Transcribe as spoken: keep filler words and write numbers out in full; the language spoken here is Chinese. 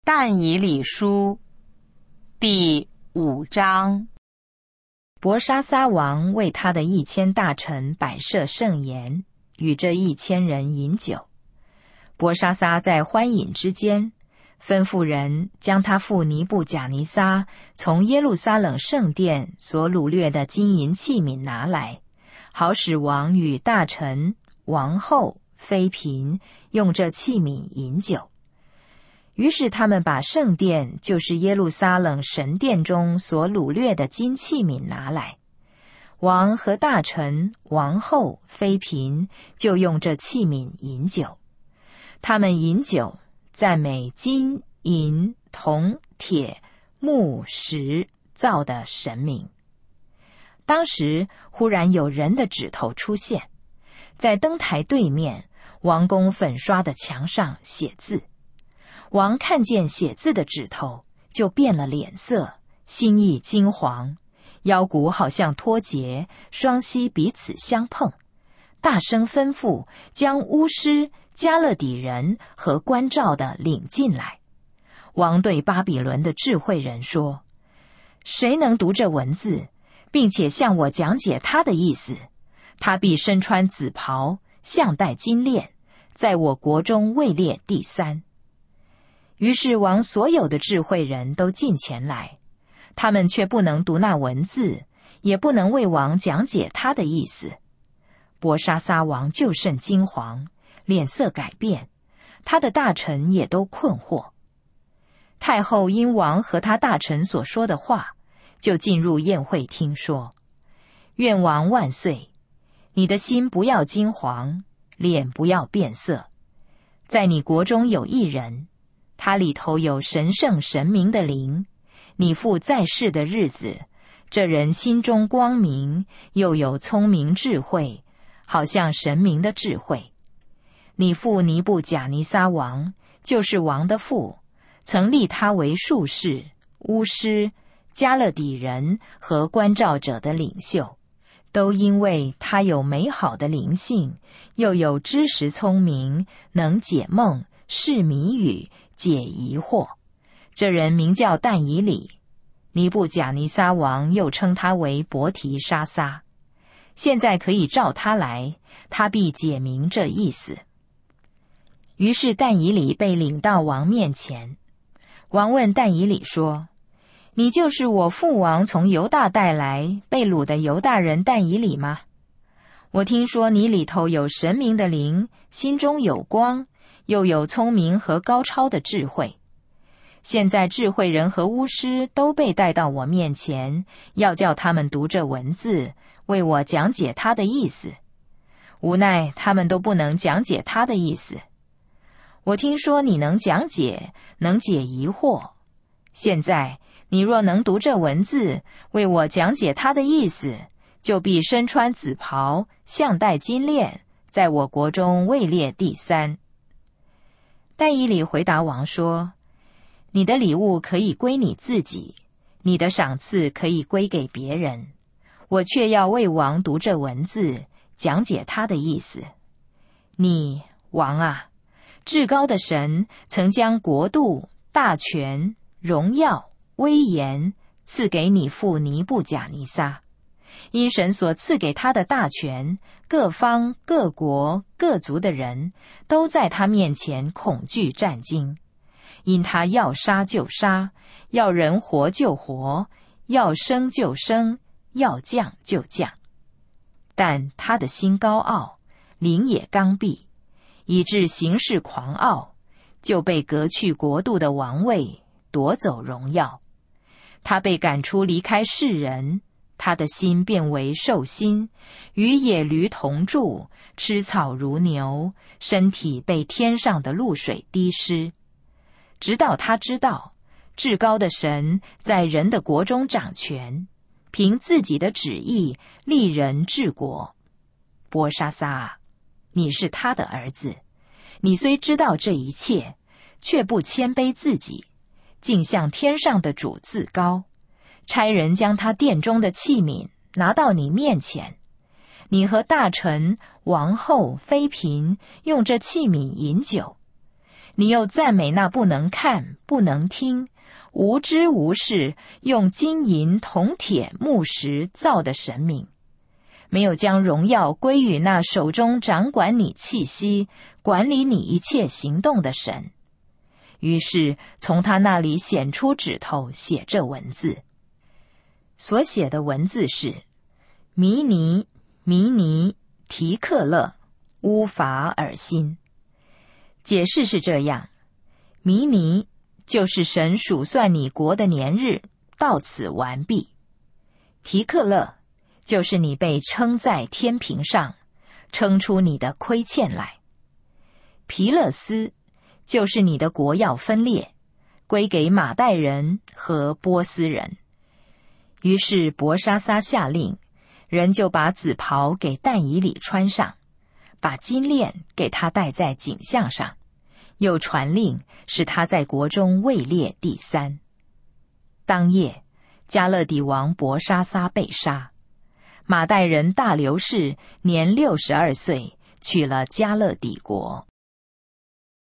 但以理书第五章。 伯沙撒王为他的一千大臣摆设盛筵，与这一千人饮酒。伯沙撒在欢饮之间，吩咐人将他父尼布甲尼撒从耶路撒冷圣殿所掳掠的金银器皿拿来，好使王与大臣、王后、妃嫔用这器皿饮酒。于是他们把圣殿，就是耶路撒冷神殿中所掳掠的金器皿拿来，王和大臣、王后、妃嫔就用这器皿饮酒。他们饮酒，赞美金、银、铜、铁、木、石造的神明。当时忽然有人的指头出现，在灯台对面王宫粉刷的墙上写字。王看见写字的指头，就变了脸色，心意惊惶，腰骨好像脱节，双膝彼此相碰，大声吩咐将巫师、加勒底人和关照的领进来。王对巴比伦的智慧人说：谁能读这文字，并且向我讲解他的意思，他必身穿紫袍，项戴金链，在我国中位列第三。于是王所有的智慧人都进前来，他们却不能读那文字，也不能为王讲解他的意思。伯沙撒王就甚惊惶，脸色改变，他的大臣也都困惑。太后因王和他大臣所说的话，就进入宴会厅说：愿王万岁！你的心不要惊惶，脸不要变色。在你国中有一人，他里头有神圣神明的灵，你父在世的日子，这人心中光明，又有聪明智慧，好像神明的智慧。你父尼布甲尼撒王，就是王的父，曾立他为术士、巫师、加勒底人和关照者的领袖，都因为他有美好的灵性，又有知识聪明，能解梦、释谜语、解疑惑。这人名叫但以理，尼布甲尼撒王又称他为伯提沙撒。现在可以召他来，他必解明这意思。于是但以理被领到王面前。王问但以理说：你就是我父王从犹大带来被掳的犹大人但以理吗？我听说你里头有神明的灵，心中有光，又有聪明和高超的智慧。现在智慧人和巫师都被带到我面前，要叫他们读这文字，为我讲解他的意思。无奈他们都不能讲解他的意思。我听说你能讲解，能解疑惑。现在你若能读这文字，为我讲解他的意思，就必身穿紫袍，项戴金链，在我国中位列第三。但以理回答王说：你的礼物可以归你自己，你的赏赐可以归给别人，我却要为王读这文字，讲解他的意思。你，王啊，至高的神曾将国度、大权、荣耀、威严赐给你父尼布甲尼撒。因神所赐给他的大权，各方各国各族的人都在他面前恐惧战惊。因他要杀就杀，要人活就活，要生就生，要降就降。但他的心高傲，灵也刚愎，以致行事狂傲，就被革去国度的王位，夺走荣耀。他被赶出离开世人，他的心变为兽心，与野驴同住，吃草如牛，身体被天上的露水滴湿。直到他知道至高的神在人的国中掌权，凭自己的旨意立人治国。伯沙撒，你是他的儿子，你虽知道这一切，却不谦卑自己，竟向天上的主自高，差人将他殿中的器皿拿到你面前。你和大臣、王后、妃嫔用这器皿饮酒。 你又赞美那不能看、不能听、无知无识，用金银铜铁木石造的神明，没有将荣耀归于那手中掌管你气息、管理你一切行动的神。于是从他那里显出指头，写这文字。所写的文字是弥尼、弥尼、提克勒、乌法尔辛。解释是这样：弥尼就是神数算你国的年日，到此完毕；提克勒就是你被称在天平上，称出你的亏欠来；皮勒斯就是你的国要分裂，归给马代人和波斯人。于是伯沙撒下令，人就把紫袍给但以理穿上，把金链给他戴在颈项上，又传令使他在国中位列第三。当夜，加勒底王伯沙撒被杀。马代人大流士年六十二岁，取了加勒底国。